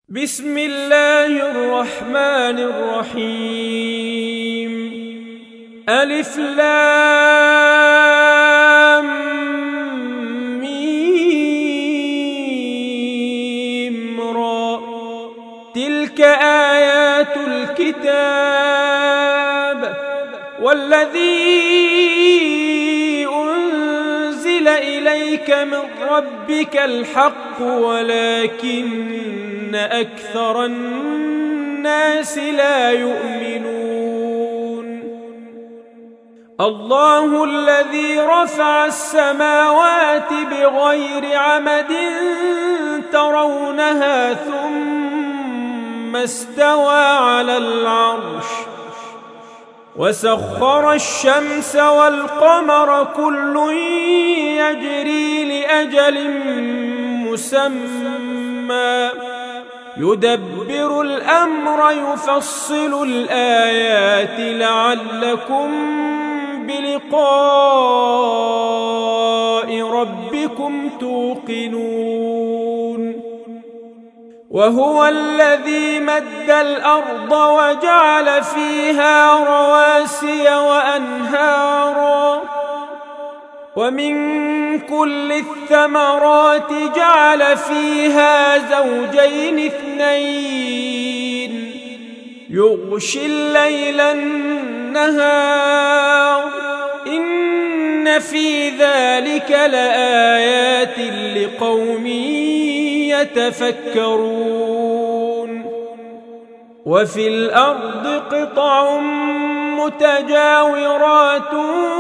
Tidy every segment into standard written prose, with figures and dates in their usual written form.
بسم الله الرحمن الرحيم. ألف لام ميم را. تلك آيات الكتاب والذي أنزل إليك من ربك الحق ولكن أكثر الناس لا يؤمنون. الله الذي رفع السماوات بغير عمد ترونها ثم استوى على العرش وسخر الشمس والقمر كل يجري لأجل مسمى يدبر الأمر يفصل الآيات لعلكم بلقاء ربكم توقنون. وهو الذي مد الأرض وجعل فيها رواسي وأنهارا ومن كل الثمرات جعل فيها زوجين اثنين يغشي الليل النهار إن في ذلك لآيات لقوم يتفكرون. وفي الأرض قطع متجاورات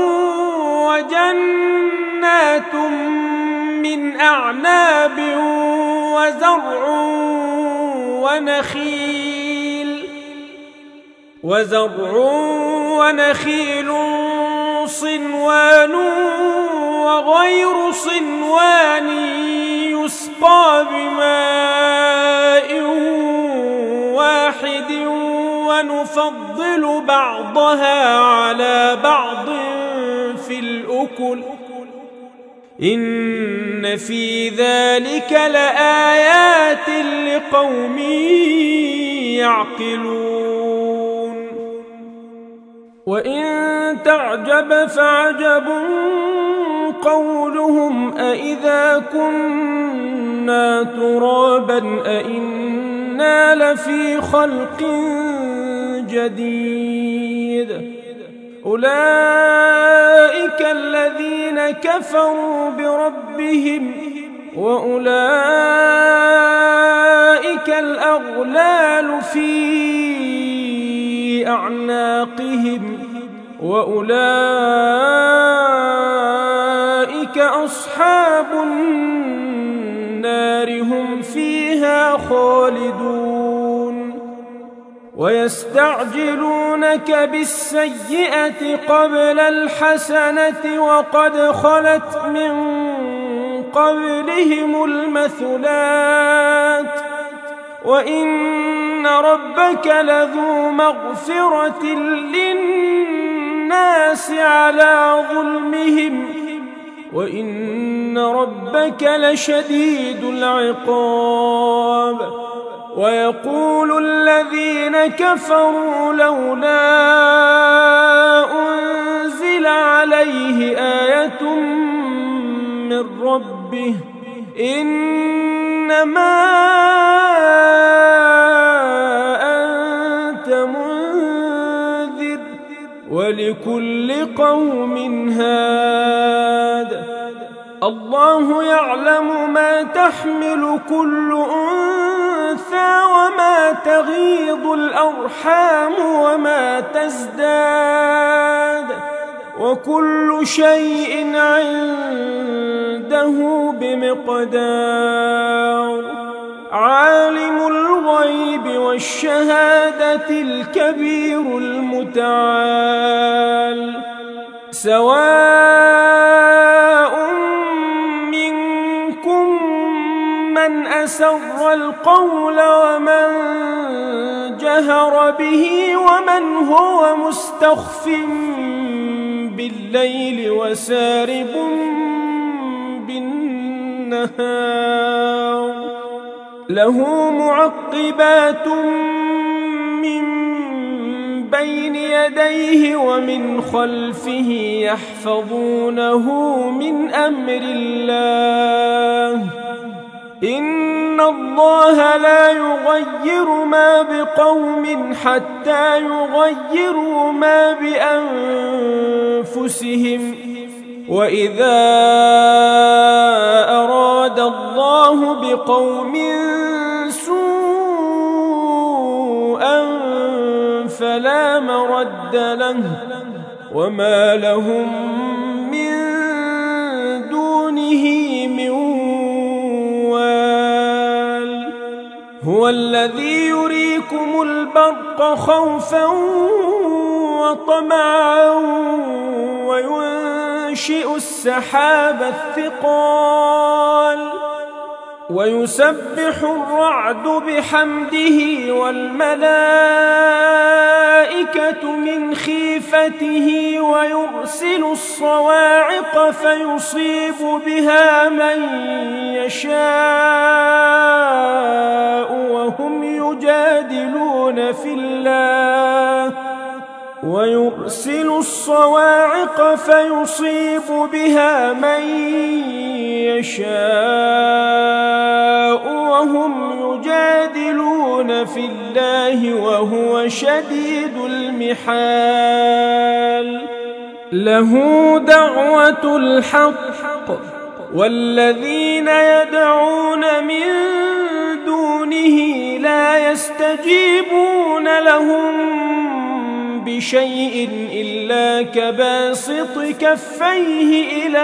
وجنات من أعناب وزرع ونخيل صنوان وغير صنوان يسقى بماء واحد ونفضل بعضها على بعض في الأكل إن في ذلك لآيات لقوم يعقلون. وإن تعجب فعجب قولهم أإذا كنا ترابا أإنا لفي خلق جديد. أولئك الذين كفروا بربهم وأولئك الأغلال في أعناقهم وأولئك أصحاب النار هم فيها خالدون. ويستعجلونك بالسيئة قبل الحسنة وقد خلت من قبلهم المثلات وإن ربك لذو مغفرة للناس على ظلمهم وإن ربك لشديد العقاب. ويقول الذين كفروا لولا أنزل عليه آية من ربه إنما أنت منذر ولكل قوم هاد. الله يعلم ما تحمل كل أنثى وما تغيض الأرحام وما تزداد وكل شيء عنده بمقدار. عالم الغيب والشهادة الكبير المتعال. سواء منكم من أسر القول ومن جهر به ومن هو مستخف بالليل وسارب بالنهار له معقبات من بين يديه ومن خلفه يحفظونه من أمر الله إن الله لا يغير ما بقوم حتى يغيروا ما بأنفسهم وإذا أراد الله بقوم سوءا فلا مرد له وما لهم من دونه من وال هو الذي يريكم البرق خوفا وطمعا وينشئ السحاب الثقال ويسبح الرعد بحمده والملائكة من خيفته ويرسل الصواعق فيصيب بها من يشاء وهم يجادلون في الله ويرسل الصواعق فيصيب بها من يشاء وهم يجادلون في الله وهو شديد المحال له دعوة الحق والذين يدعون من دونه لا يستجيبون لهم بشيء إلا كباسط كفيه إلى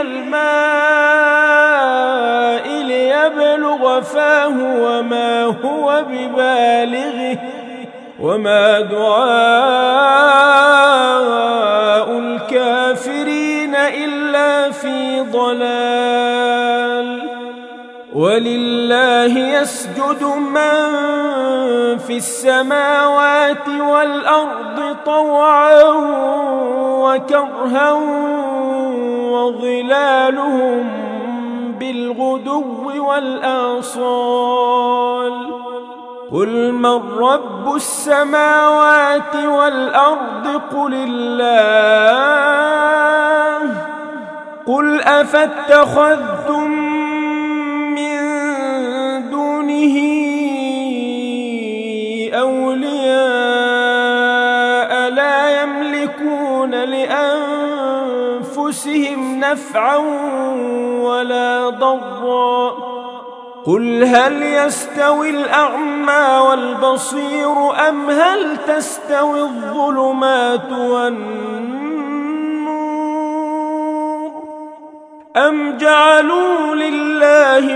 الماء ليبلغ فاه وما هو ببالغه وما دعاء الكافرين إلا في ضلال ولله يسجد من في السماوات والأرض طوعا وكرها وظلالهم بالغدو والآصال قل من رب السماوات والأرض قل الله قل أفاتخذتم أولياء لا يملكون لأنفسهم نفعا ولا ضرا قل هل يستوي الأعمى والبصير أم هل تستوي الظلمات والنور أم جعلوا لله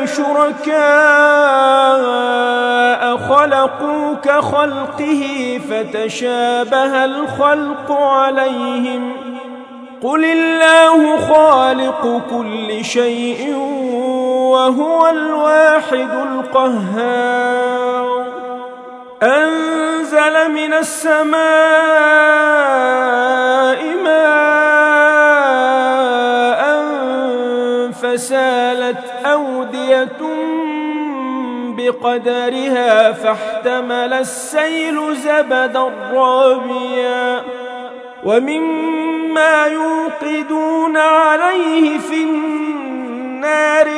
شركاء خلقوا كخلقه فتشابه الخلق عليهم قل الله خالق كل شيء وهو الواحد القهار أنزل من السماء ماء فسالت أودية بقدرها فاحتمل السيل زبدا رابيا ومما يوقدون عليه في النار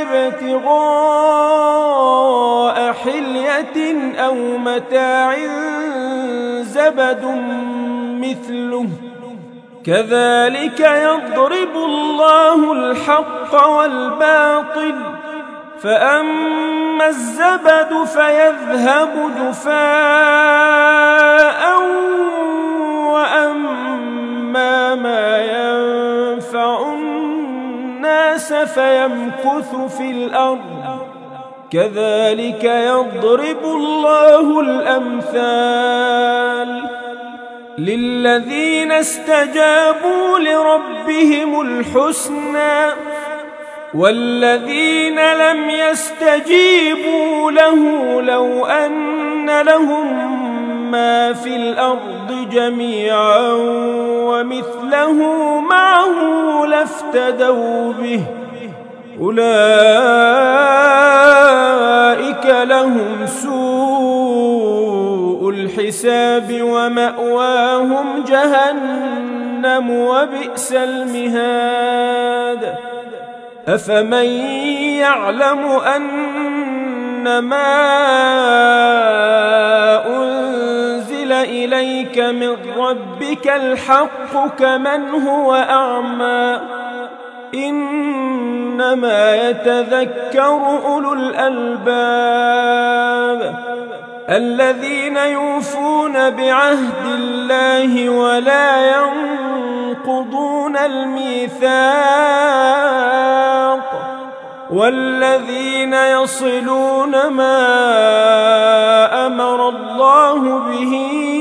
ابتغاء حلية أو متاع زبد مثله كذلك يضرب الله الحق والباطل فأما الزبد فيذهب جفاء وأما ما ينفع الناس فيمكث في الأرض كذلك يضرب الله الأمثال للذين استجابوا لربهم الحسنى والذين لم يستجيبوا له لو أن لهم ما في الأرض جميعا ومثله معه لافتدوا به أولئك لهم سوء الحساب ومأواهم جهنم وبئس المهاد أفمن يعلم أنما أنزل إليك من ربك الحق كمن هو أعمى إنما يتذكر أولو الألباب الذين يوفون بعهد الله ولا ينقضون الميثاق والذين يصلون ما أمر الله به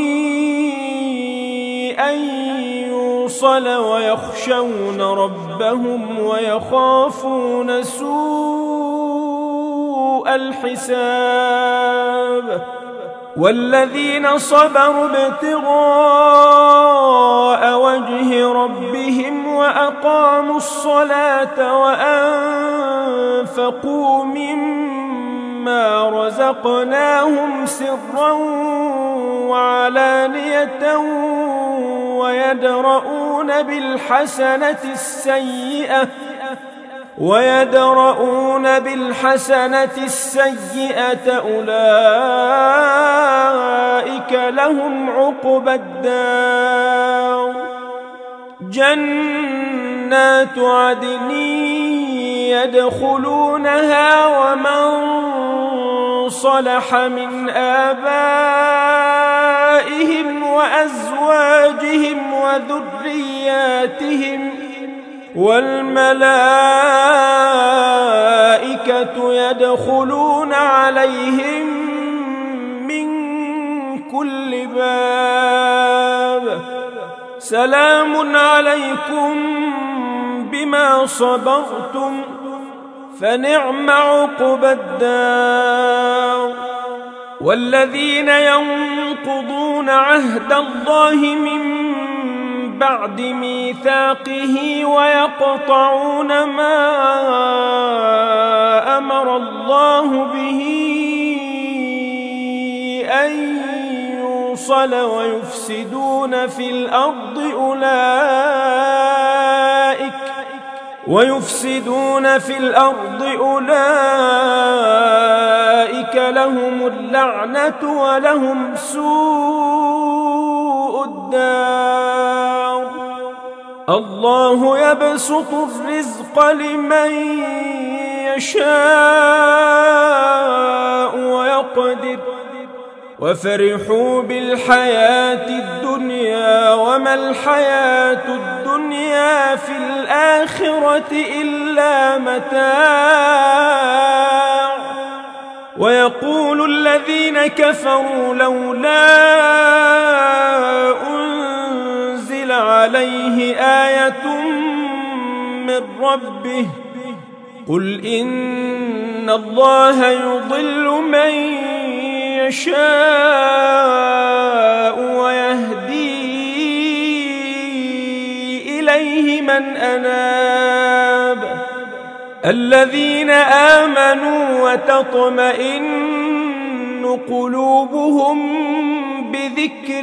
أن يوصل ويخشون ربهم ويخافون سوء الحساب والذين صبروا ابتغاء وجه ربهم وأقاموا الصلاة وأنفقوا مما رزقناهم سرا وعلانية ويدرؤون بالحسنة السيئة أولئك لهم عقبى الدار جنات عدن يدخلونها ومن صلح من آبائهم وأزواجهم وذرياتهم والملائكة يدخلون عليهم من كل باب سلام عليكم بما صبرتم فنعم عقبى الدار والذين ينقضون عهد الله من بعد ميثاقه ويقطعون ما أمر الله به أن يوصل ويفسدون في الأرض أولئك لهم اللعنة ولهم سوء الدار الله يبسط الرزق لمن يشاء ويقدر وفرحوا بالحياة الدنيا وما الحياة الدنيا في الآخرة إلا متاع ويقول الذين كفروا لولا أنزل عليه آية من ربه قل إن الله يضل من يشاء ويهدي إليه من أناب الذين آمنوا وتطمئن قلوبهم بذكر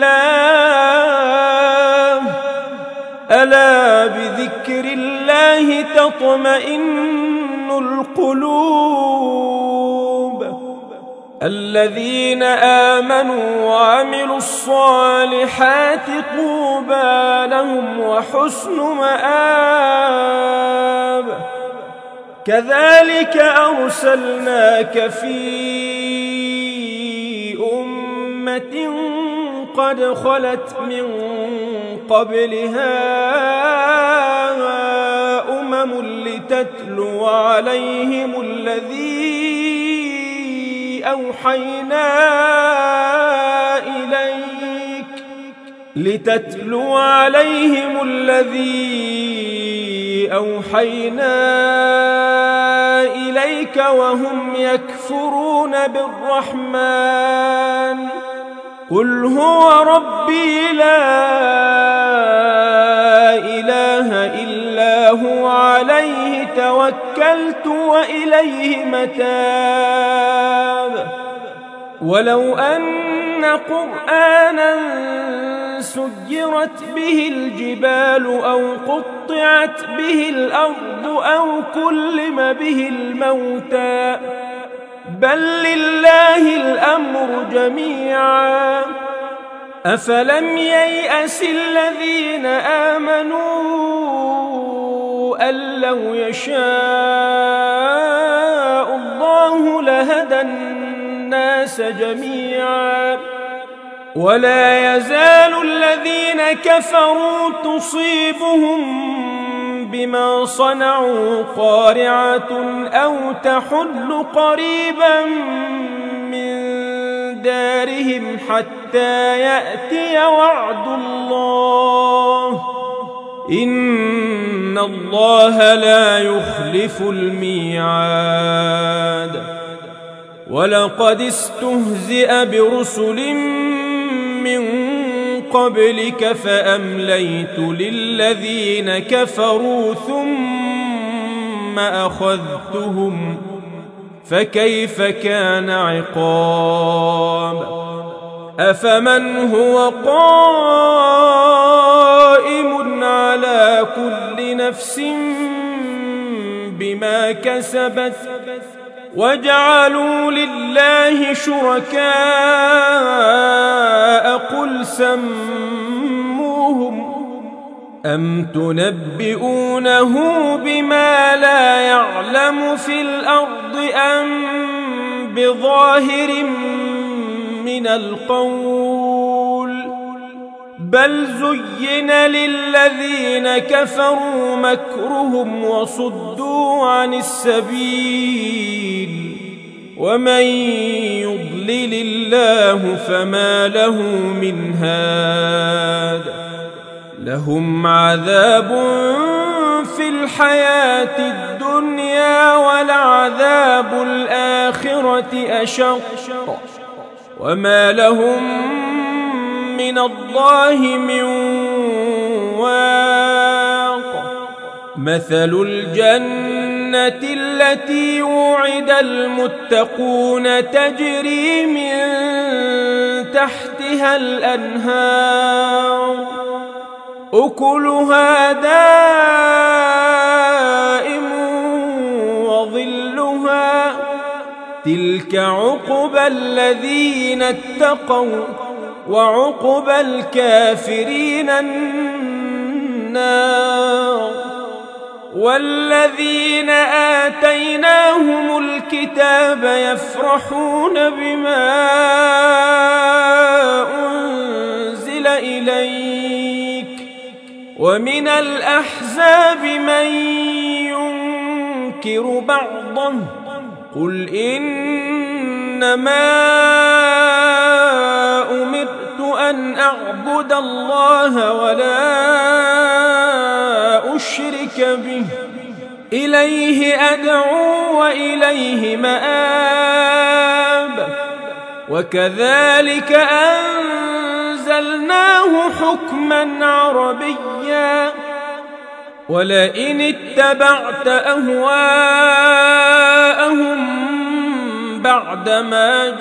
الله ألا بذكر الله تطمئن القلوب الذين آمنوا وعملوا الصالحات طوبى لهم وحسن مآب كذلك أرسلناك في أمة قد خلت من قبلها لتتلو عليهم الذي أوحينا إليك وهم يكفرون بالرحمن قل هو ربي لا إله إلا الله عليه توكلت وإليه متاب. ولو أن قرآنا سيرت به الجبال أو قطعت به الأرض أو كلم به الموتى بل لله الأمر جميعا أفلم ييأس الذين آمنوا أن لو يشاء الله لهدى الناس جميعا ولا يزال الذين كفروا تصيبهم بما صنعوا قارعة أو تحل قريبا من دارهم حتى يأتي وعد الله إن الله لا يخلف الميعاد. ولقد استهزئ برسل من قبلك فأمليت للذين كفروا ثم أخذتهم فكيف كان عقاب. أفمن هو قائم على كل نفس بما كسبت وجعلوا لله شركاء قل سموهم أم تنبئونه بما لا يعلم في الأرض أم بظاهر من القول بل زين للذين كفروا مكرهم وصدوا عن السبيل ومن يضلل الله فما له من هاد. لهم عذاب في الحياة الدنيا ولعذاب الآخرة أشق وما لهم من الله من واق. مثل الجنة التي وعد المتقون تجري من تحتها الأنهار أكلها دائم وظلها تلك عقبى الذين اتقوا وعقبى الكافرين النار. والذين آتيناهم الكتاب يفرحون بما أنزل إليك ومن الأحزاب من ينكر بعضه قل إنما أمرت أن أعبد الله ولا أشرك به إليه أدعو وإليه مآب. وكذلك أنزلناه حكما عربيا ولئن اتبعت أهواءهم بعدما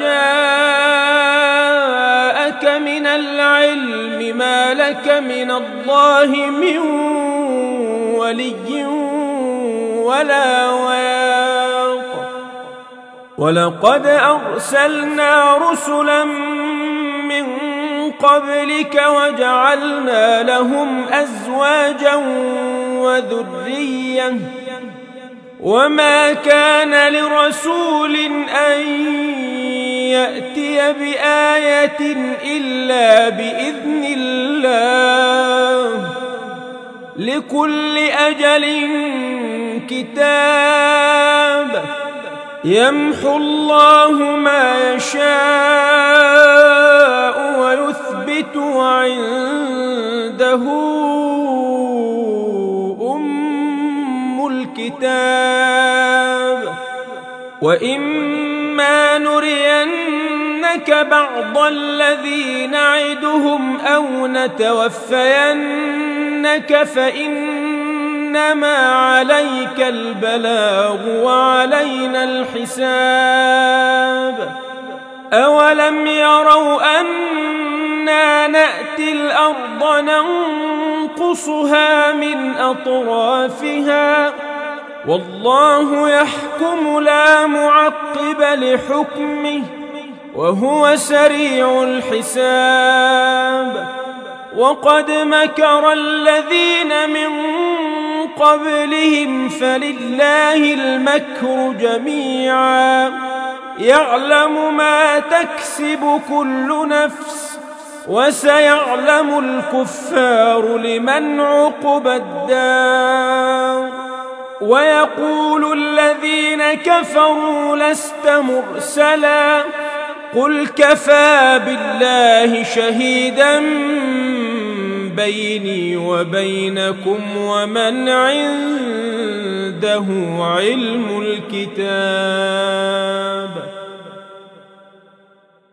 جاءك من العلم ما لك من الله من ولي ولا واق. ولقد أرسلنا رسلا من قبلك وجعلنا لهم أزواجا وذرية وما كان لرسول أن يأتي بآية إلا بإذن الله لكل أجل كتاب يمحو الله ما يشاء ويثبت وعنده أم الكتاب. وإما نرينك بعض الذي نعدهم أو نتوفينك فإنما إنما عليك البلاغ وعلينا الحساب أولم يروا أنا نأتي الأرض ننقصها من أطرافها والله يحكم لا معقب لحكمه وهو سريع الحساب وقد مكر الذين من قبلهم فلله المكر جميعا يعلم ما تكسب كل نفس وسيعلم الكفار لمن عقبى الدار ويقول الذين كفروا لست مرسلا قل كفى بالله شهيدا بيني وبينكم ومن عنده علم الكتاب